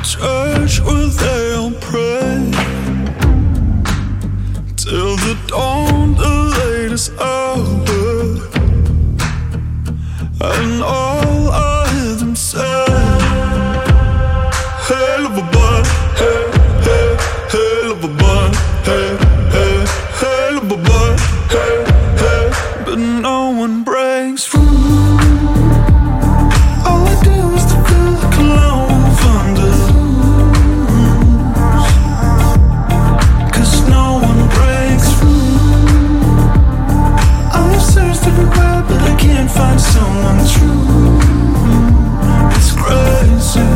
church where they all pray till the dawn, the latest hour, and all I hear them say, hey, lullaby, hey, hey, hey, lullaby, hey, hey, hey, lullaby, hey, hey, but no one breaks free. All I do is to feel like a lone thunder, 'cause no one breaks free. I've searched everywhere, but I can't find someone true. It's crazy.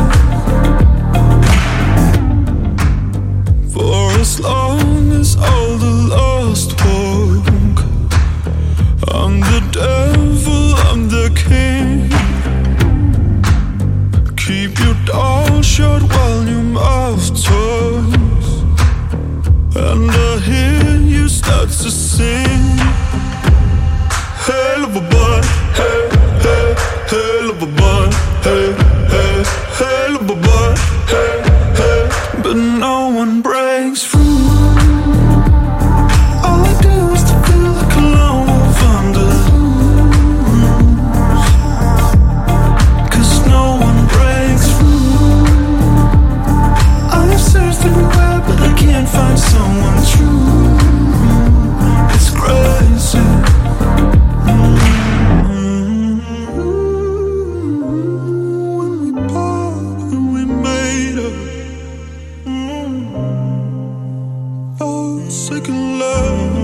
For as long as all the lost walk, I'm the devil, I'm the king. Keep your door shut while your mouth talks, and I hear you start to sing. Hey, lullaby, hey, hey, hey, lullaby, hey, hey, hey, lullaby, hey, hey, but no one breaks free. All I do is to feel like a lone thunder, 'cause no one breaks free. I've searched everywhere, but I can't find someone true. It's crazy. When we made up, second love.